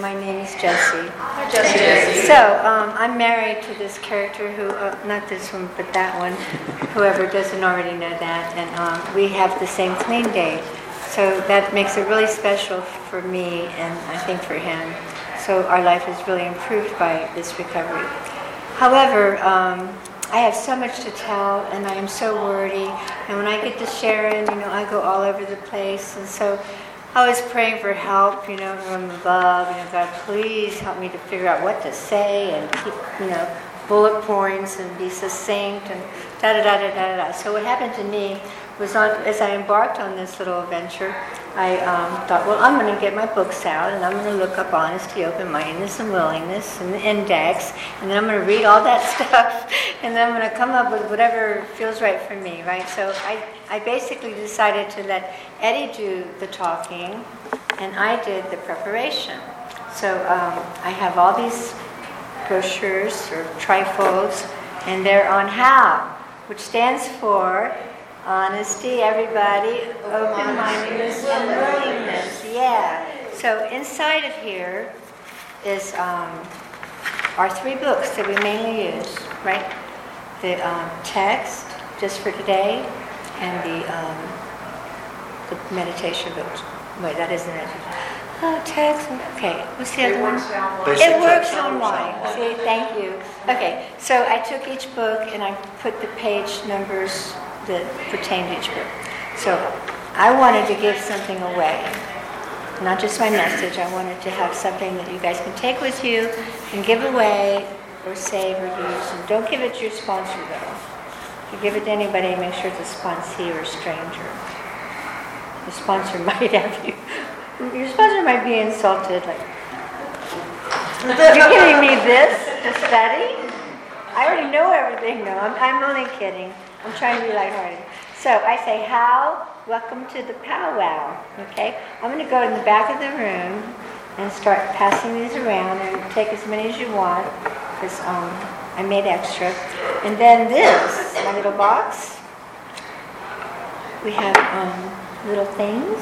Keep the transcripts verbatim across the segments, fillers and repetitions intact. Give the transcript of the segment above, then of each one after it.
my name is Jessie. Hi, Jessie. Jessie. So, um, I'm married to this character who, uh, not this one, but that one, whoever doesn't already know that, and um, we have the same clean date. So that makes it really special for me, and I think for him. So our life is really improved by this recovery. However, um, I have so much to tell, and I am so wordy. And when I get to Sharon, you know, I go all over the place. And so I was praying for help, you know, from above. You know, God, please help me to figure out what to say and keep, you know, bullet points and be succinct and da da da da da da. So what happened to me was on, as I embarked on this little adventure, I um, thought, well, I'm going to get my books out and I'm going to look up honesty, open-mindedness, and willingness, and the index, and then I'm going to read all that stuff, and then I'm going to come up with whatever feels right for me, right? So I, I basically decided to let Eddie do the talking, and I did the preparation. So um, I have all these brochures or trifolds, and they're on HOW, which stands for honesty, everybody, open-mindedness, and willingness. Yeah. So inside of here is um, our three books that we mainly use, right? The um, text, just for today, and the um, the meditation books. Wait, that isn't it. Oh, text. Okay. What's the other one? It works on why. See, thank you. Okay. So I took each book and I put the page numbers that pertain to each book. So I wanted to give something away, not just my message. I wanted to have something that you guys can take with you and give away or save or use. And don't give it to your sponsor, though. If you give it to anybody, make sure it's a sponsee or a stranger. The sponsor might have you. Your sponsor might be insulted, like, you're giving me this to study? I already know everything. No, I'm, I'm only kidding. I'm trying to be lighthearted. So I say, how? Welcome to the powwow. Okay? I'm going to go in the back of the room and start passing these around and take as many as you want because um, I made extra. And then this, my little box, we have um, little things.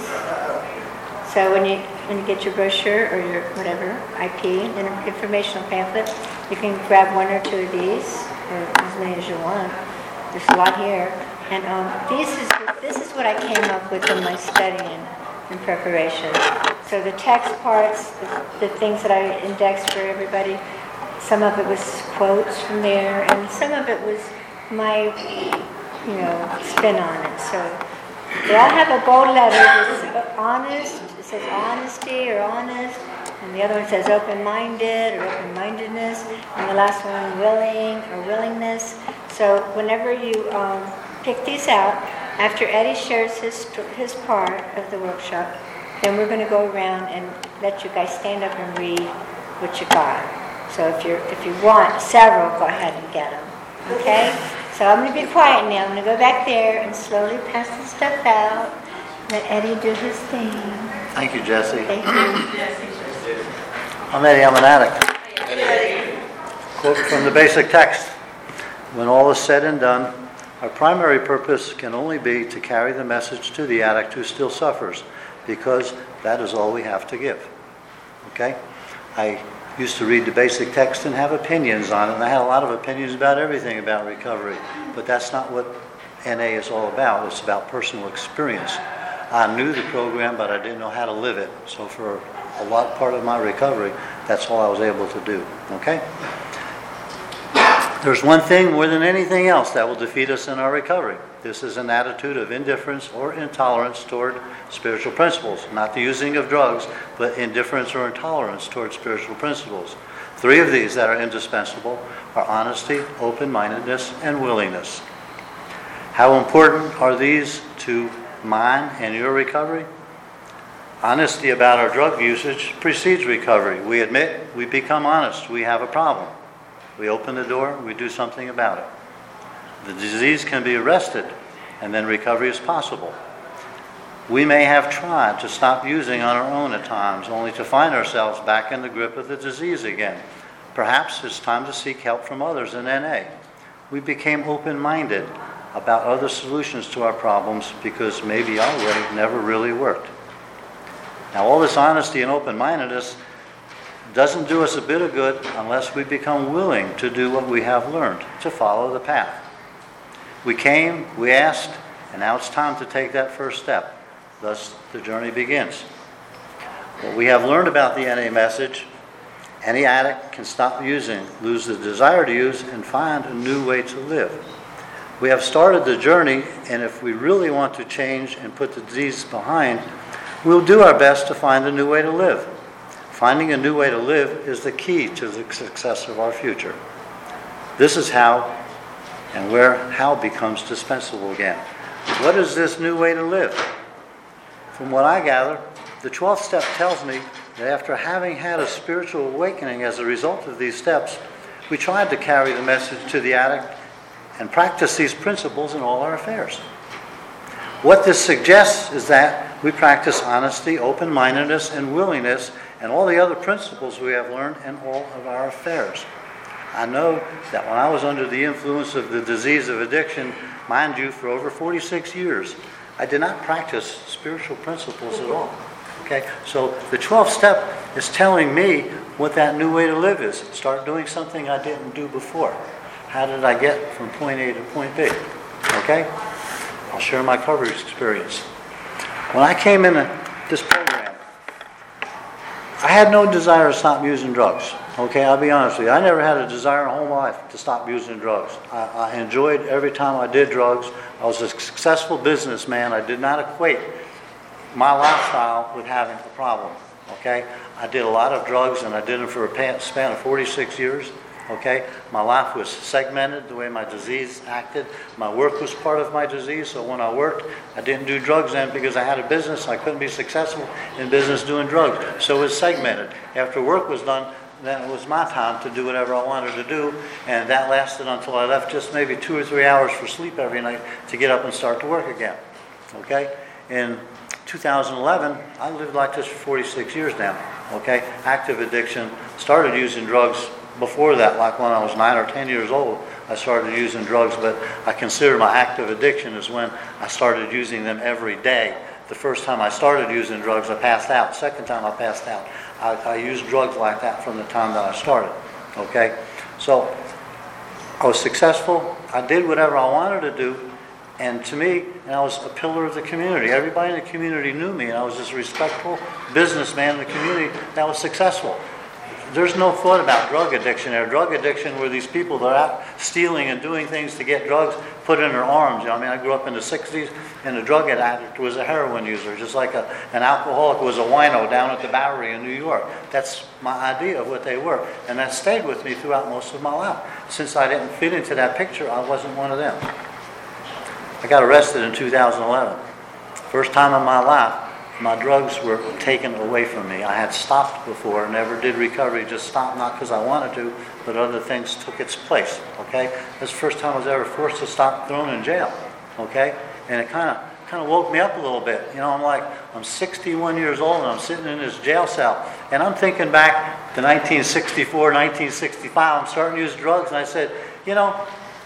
So when you when you get your brochure or your whatever, I P, an informational pamphlet, you can grab one or two of these, or as many as you want. There's a lot here. And um, this is this is what I came up with in my studying and preparation. So the text parts, the, the things that I indexed for everybody, some of it was quotes from there, and some of it was my, you know, spin on it. So they all have a gold letter that says honest, it says honesty or honest, and the other one says open-minded or open-mindedness, and the last one willing or willingness. So whenever you um, pick these out, after Eddie shares his his part of the workshop, then we're going to go around and let you guys stand up and read what you got. So if you if you want several, go ahead and get them. Okay? So I'm going to be quiet now. I'm going to go back there and slowly pass the stuff out. Let Eddie do his thing. Thank you, Jessie. Thank you. I'm Eddie. I'm an addict. Eddie. Quote from the basic text. When all is said and done, our primary purpose can only be to carry the message to the addict who still suffers, because that is all we have to give. Okay? I used to read the basic text and have opinions on it, and I had a lot of opinions about everything about recovery, but that's not what N A is all about. It's about personal experience. I knew the program, but I didn't know how to live it. So for a lot part of my recovery, that's all I was able to do. Okay? There's one thing more than anything else that will defeat us in our recovery. This is an attitude of indifference or intolerance toward spiritual principles. Not the using of drugs, but indifference or intolerance toward spiritual principles. Three of these that are indispensable are honesty, open-mindedness, and willingness. How important are these to mine and your recovery? Honesty about our drug usage precedes recovery. We admit, we become honest, we have a problem. We open the door, we do something about it. The disease can be arrested, and then recovery is possible. We may have tried to stop using on our own at times, only to find ourselves back in the grip of the disease again. Perhaps it's time to seek help from others in N A. We became open-minded about other solutions to our problems because maybe our way never really worked. Now, all this honesty and open-mindedness doesn't do us a bit of good unless we become willing to do what we have learned, to follow the path. We came, we asked, and now it's time to take that first step. Thus, the journey begins. What we have learned about the N A message, any addict can stop using, lose the desire to use, and find a new way to live. We have started the journey, and if we really want to change and put the disease behind, we'll do our best to find a new way to live. Finding a new way to live is the key to the success of our future. This is how and where how becomes dispensable again. What is this new way to live? From what I gather, the twelfth step tells me that after having had a spiritual awakening as a result of these steps, we tried to carry the message to the addict and practice these principles in all our affairs. What this suggests is that we practice honesty, open-mindedness, and willingness, and all the other principles we have learned in all of our affairs. I know that when I was under the influence of the disease of addiction, mind you, for over forty-six years, I did not practice spiritual principles at all. Okay, so the twelfth step is telling me what that new way to live is. Start doing something I didn't do before. How did I get from point A to point B? Okay, I'll share my recovery experience. When I came in this program, I had no desire to stop using drugs. Okay, I'll be honest with you. I never had a desire in my whole life to stop using drugs. I, I enjoyed every time I did drugs. I was a successful businessman. I did not equate my lifestyle with having a problem. Okay, I did a lot of drugs, and I did them for a span of forty-six years. Okay, my life was segmented the way my disease acted. My work was part of my disease, so when I worked, I didn't do drugs then because I had a business. I couldn't be successful in business doing drugs, so it was segmented. After work was done, then it was my time to do whatever I wanted to do, and that lasted until I left just maybe two or three hours for sleep every night to get up and start to work again. Okay, in two thousand eleven, I lived like this for forty-six years now. Okay, active addiction. Started using drugs before that, like when I was nine or ten years old. I started using drugs, but I consider my active addiction is when I started using them every day. The first time I started using drugs, I passed out. Second time I passed out. I, I used drugs like that from the time that I started. Okay, so I was successful. I did whatever I wanted to do. And to me, and I was a pillar of the community. Everybody in the community knew me, and I was this respectful businessman in the community that was successful. There's no thought about drug addiction there. Drug addiction were these people that are out stealing and doing things to get drugs put in their arms. You know, I mean, I grew up in the sixties, and a drug addict was a heroin user, just like a, an alcoholic was a wino down at the Bowery in New York. That's my idea of what they were, and that stayed with me throughout most of my life. Since I didn't fit into that picture, I wasn't one of them. I got arrested in two thousand eleven. First time in my life, my drugs were taken away from me. I had stopped before, never did recovery, just stopped not because I wanted to, but other things took its place, okay? That's the first time I was ever forced to stop, thrown in jail, okay? And it kind of kind of woke me up a little bit. You know, I'm like, I'm sixty-one years old and I'm sitting in this jail cell, and I'm thinking back to nineteen sixty-four, nineteen sixty-five, I'm starting to use drugs, and I said, you know,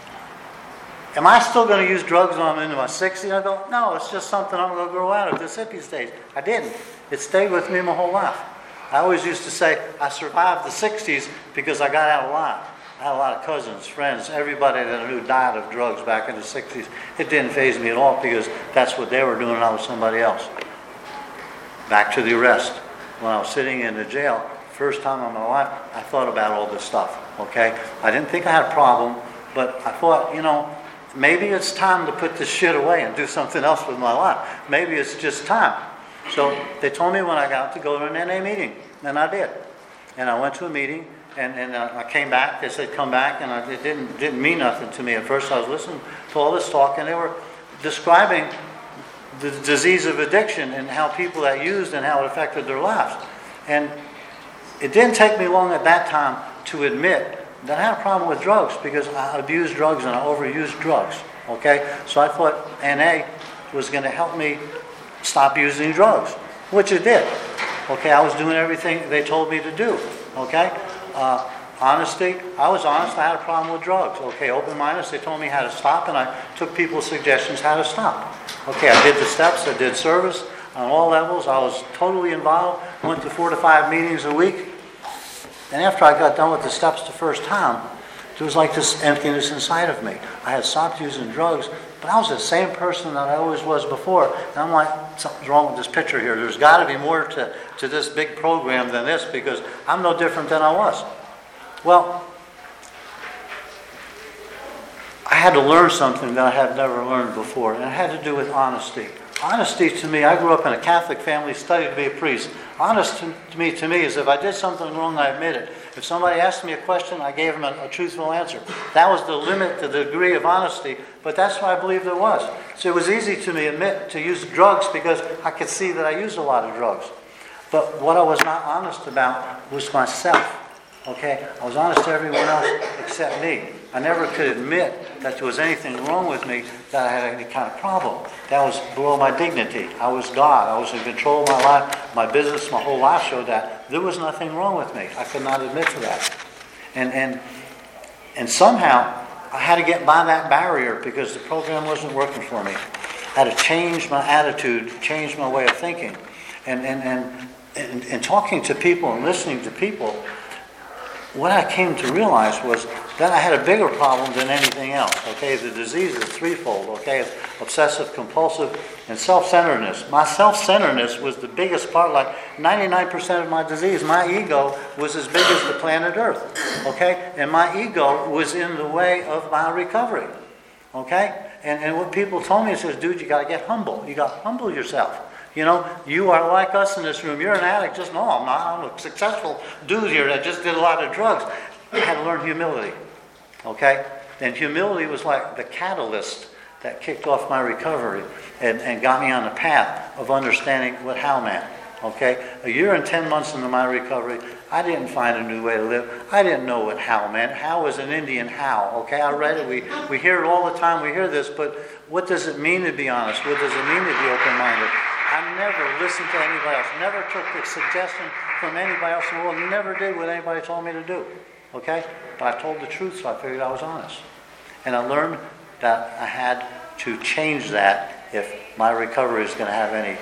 am I still going to use drugs when I'm into my sixties? I go, no, it's just something I'm going to grow out of this hippie stage. I didn't. It stayed with me my whole life. I always used to say I survived the sixties because I got out alive. I had a lot of cousins, friends, everybody that I knew died of drugs back in the sixties. It didn't faze me at all because that's what they were doing and I was somebody else. Back to the arrest. When I was sitting in the jail, first time in my life, I thought about all this stuff, okay? I didn't think I had a problem, but I thought, you know, maybe it's time to put this shit away and do something else with my life. Maybe it's just time. So they told me when I got to go to an N A meeting, and I did. And I went to a meeting, and, and I came back. They said, come back, and I, it didn't, didn't mean nothing to me. At first I was listening to all this talk, and they were describing the disease of addiction and how people that used and how it affected their lives. And it didn't take me long at that time to admit that I had a problem with drugs because I abused drugs and I overused drugs, okay? So I thought N A was going to help me stop using drugs, which it did, okay? I was doing everything they told me to do, okay? Uh, honesty, I was honest, I had a problem with drugs, okay? Open-mindedness, they told me how to stop, and I took people's suggestions how to stop. Okay, I did the steps, I did service on all levels, I was totally involved, went to four to five meetings a week, And after I got done with the steps the first time, there was like this emptiness inside of me. I had stopped using drugs, but I was the same person that I always was before. And I'm like, something's wrong with this picture here. There's got to be more to, to this big program than this, because I'm no different than I was. Well, I had to learn something that I had never learned before, and it had to do with honesty. Honesty to me, I grew up in a Catholic family, studied to be a priest. Honest to, to me, to me is if I did something wrong, I admit it. If somebody asked me a question, I gave them a, a truthful answer. That was the limit, the degree of honesty, but that's what I believe there was. So it was easy to me admit to use drugs because I could see that I used a lot of drugs. But what I was not honest about was myself. Okay? I was honest to everyone else except me. I never could admit that there was anything wrong with me, that I had any kind of problem. That was below my dignity. I was God. I was in control of my life. My business, my whole life showed that. There was nothing wrong with me. I could not admit to that. And and and somehow I had to get by that barrier because the program wasn't working for me. I had to change my attitude, change my way of thinking. And and and, and, and talking to people and listening to people, what I came to realize was that I had a bigger problem than anything else. Okay, the disease is threefold. Okay, it's obsessive, compulsive, and self-centeredness. My self-centeredness was the biggest part. Like ninety-nine percent of my disease, my ego was as big as the planet Earth. Okay, and my ego was in the way of my recovery. Okay, and and what people told me is, dude, you got to get humble. You got to humble yourself. You know, you are like us in this room. You're an addict. Just no, I'm not. I'm a successful dude here that just did a lot of drugs. I had to learn humility. Okay? And humility was like the catalyst that kicked off my recovery and, and got me on the path of understanding what how meant. Okay? A year and ten months into my recovery, I didn't find a new way to live. I didn't know what how meant. How was an Indian how. Okay? I read it. We, we hear it all the time. We hear this. But what does it mean to be honest? What does it mean to be open-minded? I never listened to anybody else. Never took a suggestion from anybody else in the world. Never did what anybody told me to do. Okay? But I told the truth, so I figured I was honest. And I learned that I had to change that if my recovery is going to have any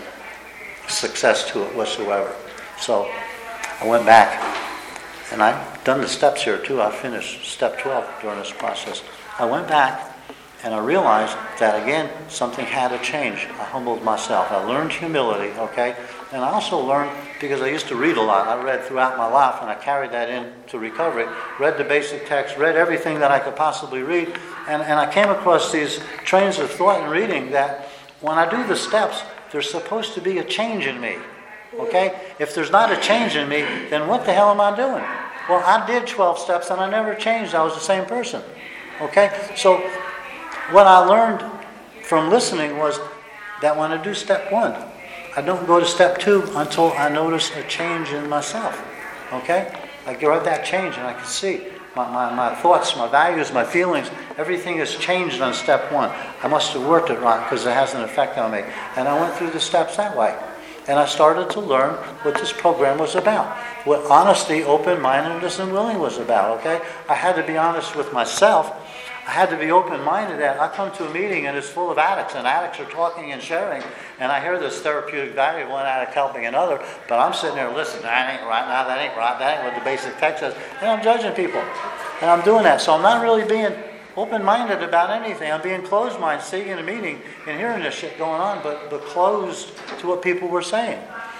success to it whatsoever. So I went back, and I've done the steps here too. I finished step twelve during this process. I went back, and I realized that, again, something had to change. I humbled myself. I learned humility, okay? And I also learned, because I used to read a lot. I read throughout my life, and I carried that into recovery. Read the basic text, read everything that I could possibly read. And, and I came across these trains of thought and reading that when I do the steps, there's supposed to be a change in me, okay? If there's not a change in me, then what the hell am I doing? Well, I did twelve steps, and I never changed. I was the same person, okay? So what I learned from listening was that when I do step one, I don't go to step two until I notice a change in myself. Okay? I get that change and I can see my, my, my thoughts, my values, my feelings, everything has changed on step one. I must have worked it right because it has an effect on me. And I went through the steps that way. And I started to learn what this program was about. What honesty, open-mindedness, and willing was about. Okay? I had to be honest with myself. I had to be open-minded. That I come to a meeting and it's full of addicts, and addicts are talking and sharing, and I hear this therapeutic value of one addict helping another, but I'm sitting there listening. That ain't right. Now that ain't right. That ain't what the basic text says. And I'm judging people, and I'm doing that. So I'm not really being open-minded about anything. I'm being closed-minded, sitting in a meeting and hearing this shit going on, but but closed to what people were saying.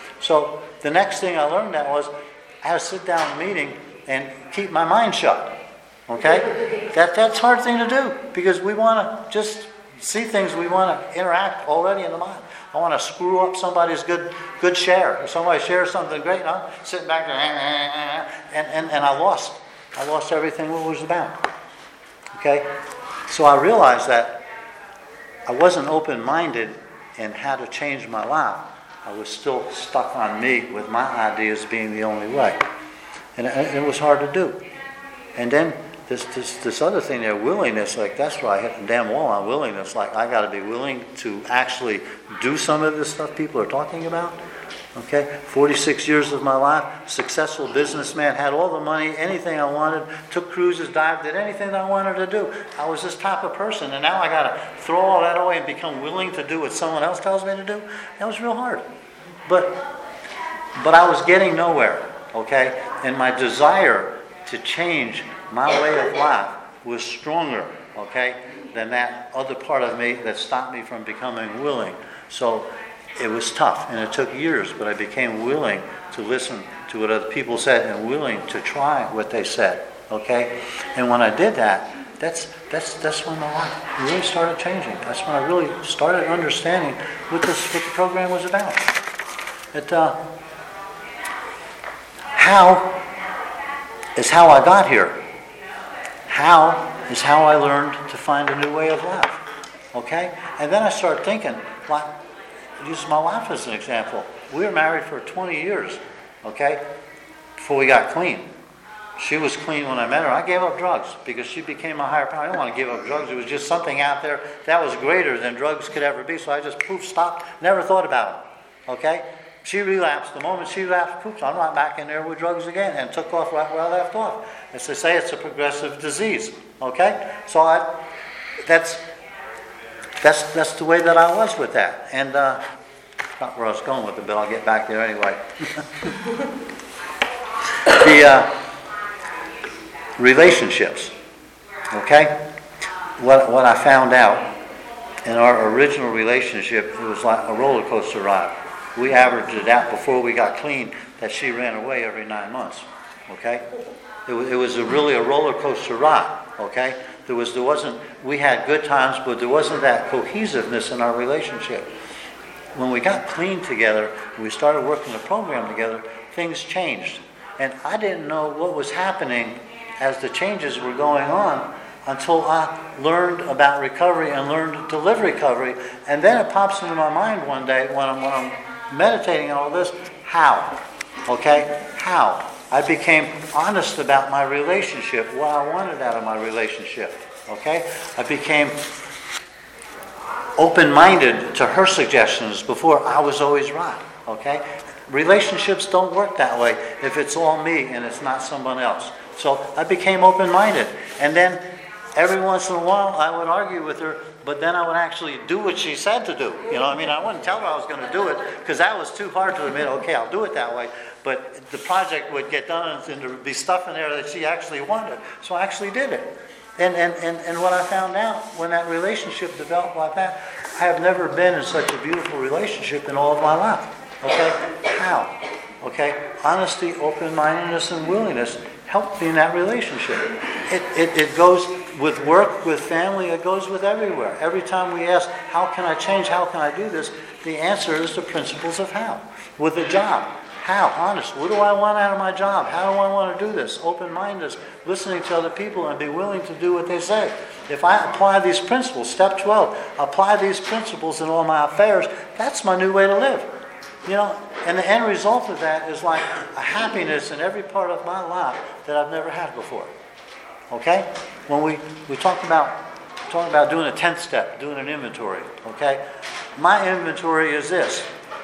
So the next thing I learned that was I had to sit down in a meeting and keep my mind shut. Okay? That that's a hard thing to do because we want to just see things. We want to interact already in the mind. I want to screw up somebody's good good share. If somebody shares something great, and I'm sitting back there, and, and, and I lost. I lost everything what it was about. Okay? So I realized that I wasn't open-minded in how to change my life. I was still stuck on me with my ideas being the only way. And it, it was hard to do. And then This, this this other thing there, willingness, like that's where I hit the damn wall on willingness. Like I got to be willing to actually do some of this stuff people are talking about. Okay, forty-six years of my life, successful businessman, had all the money, anything I wanted, took cruises, dived, did anything I wanted to do. I was this type of person, and now I got to throw all that away and become willing to do what someone else tells me to do. That was real hard, but but I was getting nowhere. Okay, and my desire to change my way of life was stronger, okay, than that other part of me that stopped me from becoming willing. So it was tough, and it took years, but I became willing to listen to what other people said and willing to try what they said, okay? And when I did that, that's that's that's when my life really started changing. That's when I really started understanding what this what the program was about. It, uh, how is how I got here. How is how I learned to find a new way of life. Okay? And then I started thinking, like, use my wife as an example. We were married for twenty years, okay, before we got clean. She was clean when I met her. I gave up drugs because she became a higher power. I didn't want to give up drugs. It was just something out there that was greater than drugs could ever be. So I just, poof, stopped, never thought about it. Okay? She relapsed. The moment she relapsed, poof, I'm not back in there with drugs again, and took off right where I left off. As they say, it's a progressive disease. Okay? So I, that's that's that's the way that I was with that. And uh, not where I was going with it, but I'll get back there anyway. the uh, relationships. Okay? What what I found out in our original relationship, it was like a roller coaster ride. We averaged it out before we got clean that she ran away every nine months. Okay? It was, it was a really a roller coaster ride. Okay? There was there wasn't we had good times, but there wasn't that cohesiveness in our relationship. When we got clean together, we started working the program together, things changed. And I didn't know what was happening as the changes were going on until I learned about recovery and learned to live recovery. And then it pops into my mind one day when I'm, when I'm meditating on all this, how? Okay? How? I became honest about my relationship, what I wanted out of my relationship. Okay? I became open-minded to her suggestions before I was always right. Okay? Relationships don't work that way if it's all me and it's not someone else. So I became open-minded. And then every once in a while I would argue with her, but then I would actually do what she said to do. You know, I mean, I wouldn't tell her I was going to do it because that was too hard to admit, okay, I'll do it that way. But the project would get done and there would be stuff in there that she actually wanted. So I actually did it. And, and, and, and what I found out when that relationship developed like that, I have never been in such a beautiful relationship in all of my life. Okay? How? Okay? Honesty, open-mindedness, and willingness helped me in that relationship. It, it, it goes with work, with family, it goes with everywhere. Every time we ask, how can I change, how can I do this? The answer is the principles of how. With a job, how? Honest. What do I want out of my job? How do I want to do this? Open-mindedness, listening to other people and be willing to do what they say. If I apply these principles, step twelve, apply these principles in all my affairs, that's my new way to live. You know, and the end result of that is like a happiness in every part of my life that I've never had before. Okay? When we, we talk about talk about doing a tenth step, doing an inventory, okay? My inventory is this.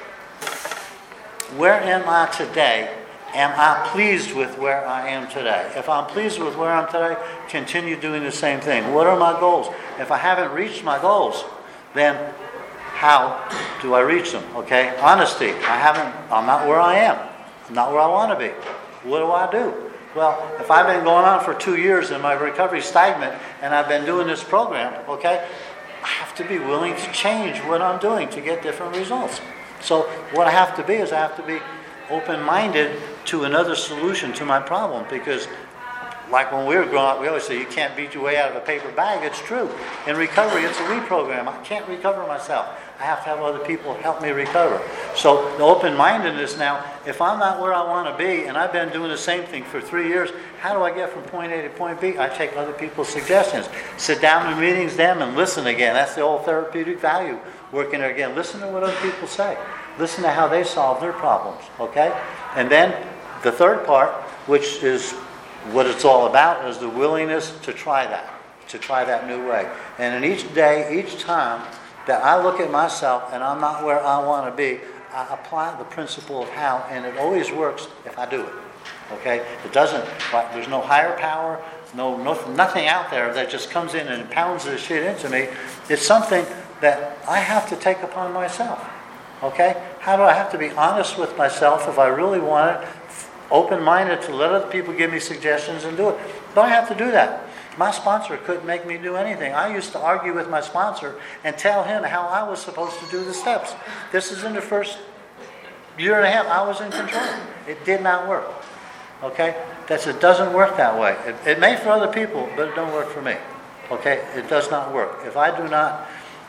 Where am I today? Am I pleased with where I am today? If I'm pleased with where I'm today, continue doing the same thing. What are my goals? If I haven't reached my goals, then how do I reach them? Okay? Honesty. I haven't, I'm not where I am. I'm not where I want to be. What do I do? Well, if I've been going on for two years and my recovery's stagnant and I've been doing this program, okay, I have to be willing to change what I'm doing to get different results. So what I have to be is I have to be open-minded to another solution to my problem, because like when we were growing up, we always say you can't beat your way out of a paper bag. It's true. In recovery, it's a reprogram. I can't recover myself. I have to have other people help me recover. So the open-mindedness now, if I'm not where I want to be, and I've been doing the same thing for three years, how do I get from point A to point B? I take other people's suggestions. Sit down in meetings, them, and listen again. That's the old therapeutic value working there again. Listen to what other people say. Listen to how they solve their problems, okay? And then the third part, which is what it's all about, is the willingness to try that, to try that new way. And in each day, each time that I look at myself and I'm not where I want to be, I apply the principle of how, and it always works if I do it. Okay? It doesn't, like, there's no higher power, no, no nothing out there that just comes in and pounds this shit into me. It's something that I have to take upon myself. Okay? How do I have to be honest with myself if I really want it? open-minded to let other people give me suggestions and do it. Don't have to do that. My sponsor couldn't make me do anything. I used to argue with my sponsor and tell him how I was supposed to do the steps. This is in the first year and a half I was in control. It did not work. Okay? That's, it doesn't work that way. It, it may for other people, but it don't work for me. Okay? It does not work. If I do not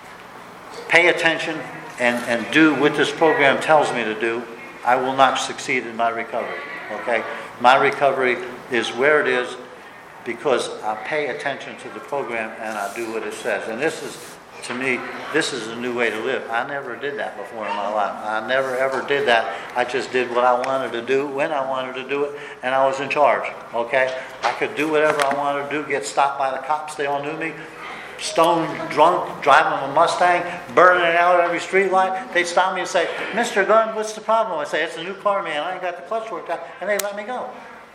pay attention and, and do what this program tells me to do, I will not succeed in my recovery. Okay? My recovery is where it is because I pay attention to the program and I do what it says. And this is, to me, this is a new way to live. I never did that before in my life. I never ever did that. I just did what I wanted to do, when I wanted to do it, and I was in charge. Okay? I could do whatever I wanted to do, get stopped by the cops, they all knew me, stoned, drunk, driving a Mustang, burning it out at every street light. They'd stop me and say, Mister Gunn, what's the problem? I say, it's a new car, man. I ain't got the clutch worked out. And they let me go.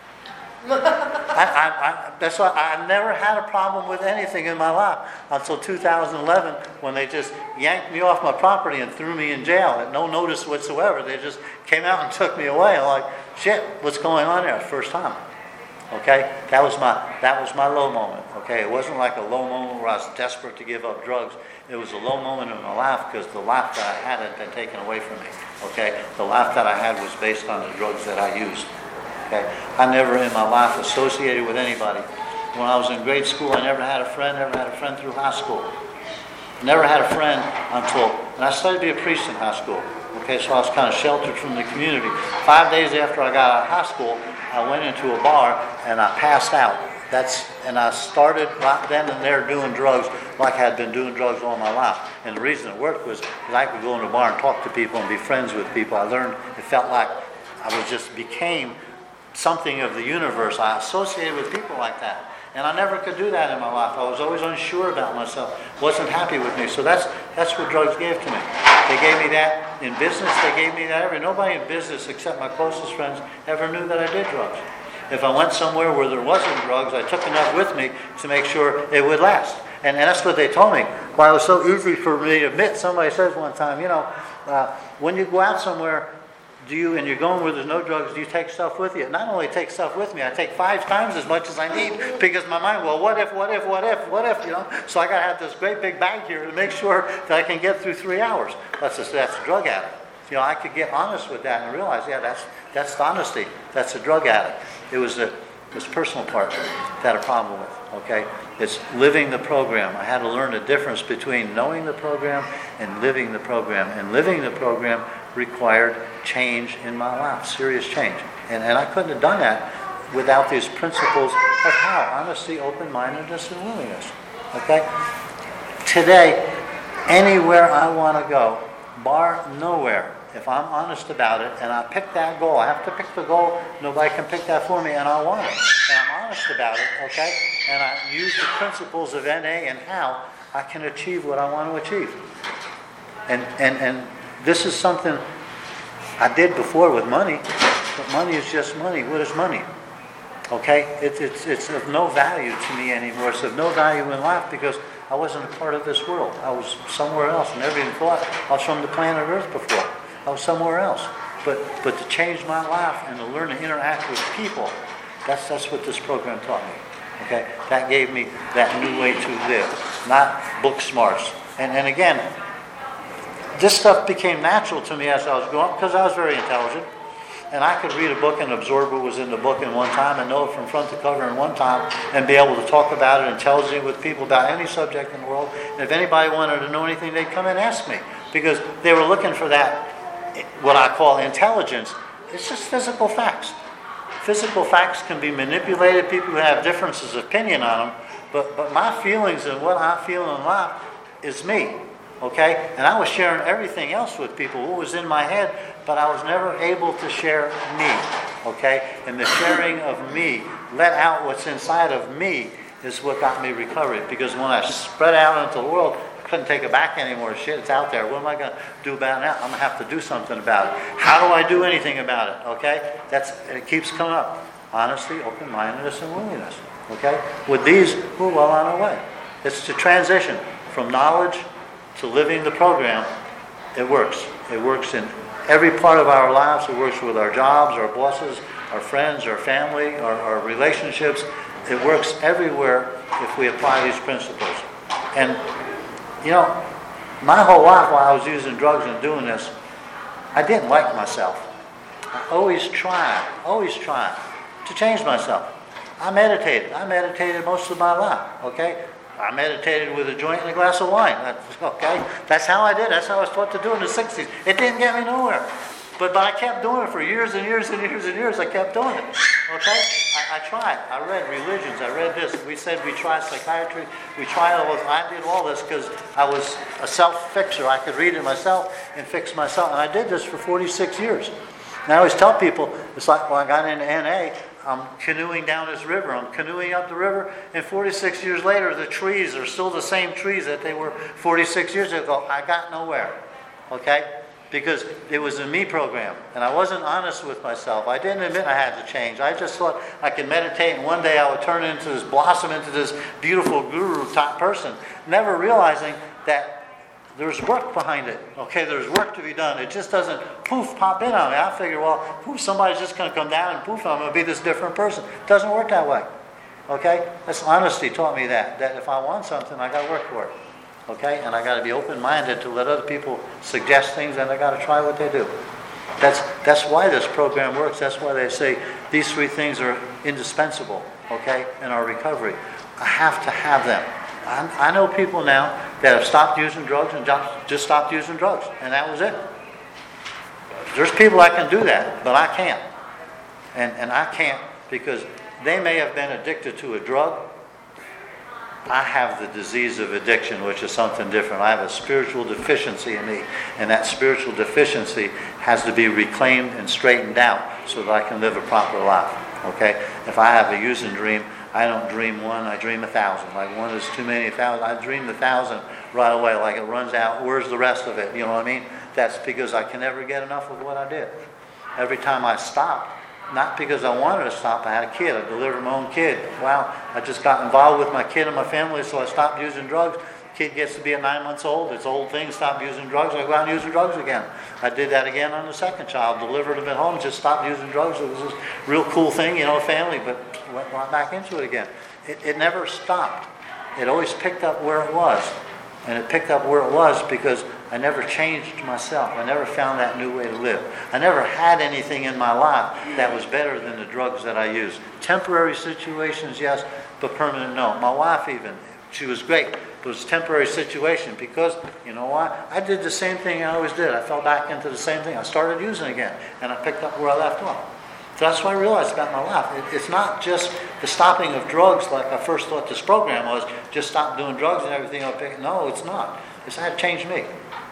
I, I, I, that's why I never had a problem with anything in my life until two thousand eleven when they just yanked me off my property and threw me in jail at no notice whatsoever. They just came out and took me away. I'm like, shit, what's going on there? First time. Okay, that was my that was my low moment. Okay, it wasn't like a low moment where I was desperate to give up drugs. It was a low moment in my life because the life that I had had been taken away from me. Okay, the life that I had was based on the drugs that I used. Okay, I never in my life associated with anybody. When I was in grade school, I never had a friend. Never had a friend through high school. Never had a friend until, and I studied to be a priest in high school. Okay, so I was kind of sheltered from the community. Five days after I got out of high school, I went into a bar and I passed out. That's and I started right then and there doing drugs like I had been doing drugs all my life. And the reason it worked was because I could go in a bar and talk to people and be friends with people. I learned it felt like I was just became something of the universe. I associated with people like that. And I never could do that in my life. I was always unsure about myself, wasn't happy with me. So that's that's what drugs gave to me. They gave me that in business, they gave me that every nobody in business except my closest friends ever knew that I did drugs. If I went somewhere where there wasn't drugs, I took enough with me to make sure it would last. And, and that's what they told me. Why it was so easy for me to admit. Somebody says one time, you know, uh, when you go out somewhere, do you, and you're going where there's no drugs, do you take stuff with you? Not only take stuff with me, I take five times as much as I need because my mind, well, what if, what if, what if, what if, you know? So I got to have this great big bag here to make sure that I can get through three hours. That's just, that's a drug addict. You know, I could get honest with that and realize, yeah, that's that's the honesty. That's a drug addict. It was the this personal part that I had a problem with. Okay, it's living the program. I had to learn the difference between knowing the program and living the program. And living the program required change in my life, serious change. And and I couldn't have done that without these principles of how honesty, open-mindedness, and willingness. Okay, today, anywhere I want to go, bar nowhere. If I'm honest about it and I pick that goal, I have to pick the goal, nobody can pick that for me, and I want it. And I'm honest about it, okay? And I use the principles of N A and how I can achieve what I want to achieve. And and and this is something I did before with money, but money is just money. What is money? Okay? It, it's, it's of no value to me anymore. It's of no value in life because I wasn't a part of this world. I was somewhere else. I never even thought I was from the planet Earth before. I was somewhere else. But but to change my life and to learn to interact with people, that's that's what this program taught me. Okay? That gave me that new way to live, not book smarts. And and again, this stuff became natural to me as I was growing up because I was very intelligent. And I could read a book and absorb what was in the book in one time and know it from front to cover in one time and be able to talk about it intelligently with people about any subject in the world. And if anybody wanted to know anything, they'd come and ask me because they were looking for that, what I call intelligence. It's just physical facts. Physical facts can be manipulated. People have differences of opinion on them. But, but my feelings and what I feel in life is me. Okay? And I was sharing everything else with people, what was in my head, but I was never able to share me. Okay? And the sharing of me, let out what's inside of me, is what got me recovery. Because when I spread out into the world, I couldn't take it back anymore. Shit, it's out there. What am I going to do about it now? I'm going to have to do something about it. How do I do anything about it? Okay? That's it keeps coming up. Honesty, open-mindedness, and willingness. Okay? With these, we're well on our way. It's the transition from knowledge to living the program. It works. It works in every part of our lives. It works with our jobs, our bosses, our friends, our family, our, our relationships. It works everywhere if we apply these principles. And, you know, my whole life while I was using drugs and doing this, I didn't like myself. I always tried, always tried to change myself. I meditated. I meditated most of my life, okay? I meditated with a joint and a glass of wine, That's, okay? That's how I did. That's how I was taught to do in the sixties. It didn't get me nowhere. But, but I kept doing it for years and years and years and years. I kept doing it, okay? I, I tried. I read religions. I read this. We said we tried psychiatry. We tried all this. I did all this because I was a self-fixer. I could read it myself and fix myself. And I did this for forty-six years. And I always tell people, it's like when I got into N A, I'm canoeing down this river. I'm canoeing up the river, and forty-six years later, the trees are still the same trees that they were forty-six years ago. I got nowhere, okay? Because it was a me program, and I wasn't honest with myself. I didn't admit I had to change. I just thought I could meditate, and one day I would turn into this, blossom into this beautiful guru-type person, never realizing that there's work behind it. Okay, there's work to be done. It just doesn't poof pop in on me. I figure, well, poof, somebody's just going to come down and poof, I'm going to be this different person. It doesn't work that way. Okay, that's honesty taught me that. That if I want something, I got to work for it. Okay, and I got to be open-minded to let other people suggest things, and I got to try what they do. That's that's why this program works. That's why they say these three things are indispensable. Okay, in our recovery, I have to have them. I, I know people now that have stopped using drugs and just, just stopped using drugs, and that was it. There's people that can do that, but I can't, and and I can't because they may have been addicted to a drug. I have the disease of addiction, which is something different. I have a spiritual deficiency in me, and that spiritual deficiency has to be reclaimed and straightened out so that I can live a proper life. Okay? If I have a using dream, I don't dream one, I dream a thousand. Like one is too many, a thousand. I dream the thousand right away, like it runs out. Where's the rest of it? You know what I mean? That's because I can never get enough of what I did. Every time I stop, not because I wanted to stop. I had a kid. I delivered my own kid. Wow. I just got involved with my kid and my family, so I stopped using drugs. Kid gets to be at nine months old. It's old thing. Stop using drugs. I go out and use the drugs again. I did that again on the second child. Delivered him at home. Just stopped using drugs. It was this real cool thing, you know, family, but went right back into it again. It, it never stopped. It always picked up where it was. And it picked up where it was because I never changed myself. I never found that new way to live. I never had anything in my life that was better than the drugs that I used. Temporary situations, yes, but permanent, no. My wife even, she was great, but it was a temporary situation because, you know what? I did the same thing I always did. I fell back into the same thing. I started using again, and I picked up where I left off. So that's what I realized about my life. It, it's not just the stopping of drugs like I first thought this program was, just stop doing drugs and everything I'll pick. No, it's not. It's had changed me.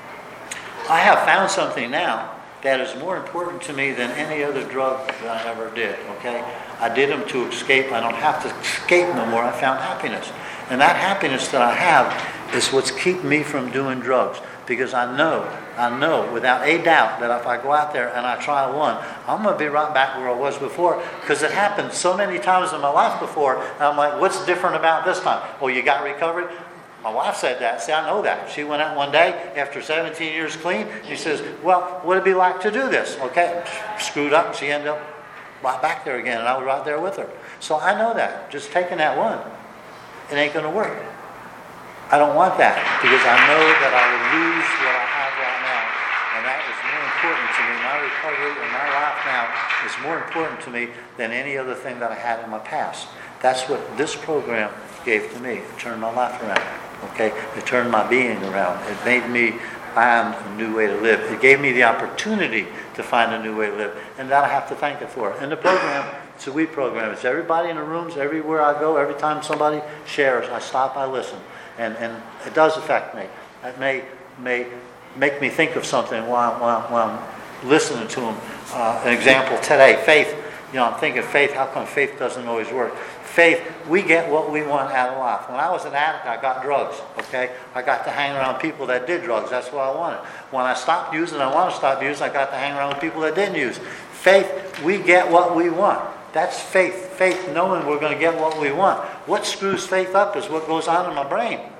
I have found something now that is more important to me than any other drug that I ever did, okay? I did them to escape. I don't have to escape no more. I found happiness. And that happiness that I have is what's keeping me from doing drugs. Because I know, I know without a doubt that if I go out there and I try one, I'm going to be right back where I was before. Because it happened so many times in my life before. And I'm like, what's different about this time? Oh, you got recovered? My wife said that. See, I know that. She went out one day after seventeen years clean. She says, well, what'd it be like to do this? Okay, screwed up. She ended up right back there again. And I was right there with her. So I know that. Just taking that one, it ain't going to work. I don't want that because I know that I will lose what I have right now. And that is more important to me. My recovery and my life now is more important to me than any other thing that I had in my past. That's what this program gave to me. It turned my life around. Okay? It turned my being around. It made me find a new way to live. It gave me the opportunity to find a new way to live. And that I have to thank it for. And the program, it's a we program. It's everybody in the rooms, everywhere I go, every time somebody shares, I stop, I listen. And and it does affect me. It may may make me think of something while while, while I'm listening to them. Uh, an example today, faith. You know, I'm thinking faith. How come faith doesn't always work? Faith. We get what we want out of life. When I was an addict, I got drugs. Okay, I got to hang around people that did drugs. That's what I wanted. When I stopped using, I want to stop using. I got to hang around with people that didn't use. Faith. We get what we want. That's faith. Faith knowing we're going to get what we want. What screws faith up is what goes on in my brain.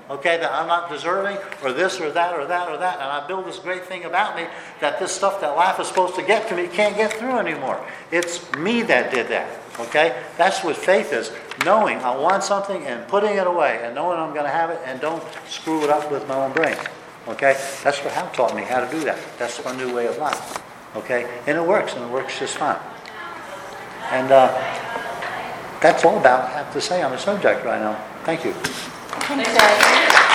okay, that I'm not deserving, or this or that or that or that, and I build this great thing about me that this stuff that life is supposed to get to me can't get through anymore. It's me that did that, okay? That's what faith is, knowing I want something and putting it away, and knowing I'm going to have it, and don't screw it up with my own brain, okay? That's what Hal taught me, how to do that. That's my new way of life, okay? And it works, and it works just fine. And uh, that's all about I have to say on the subject right now. Thank you. Thanks, Ed.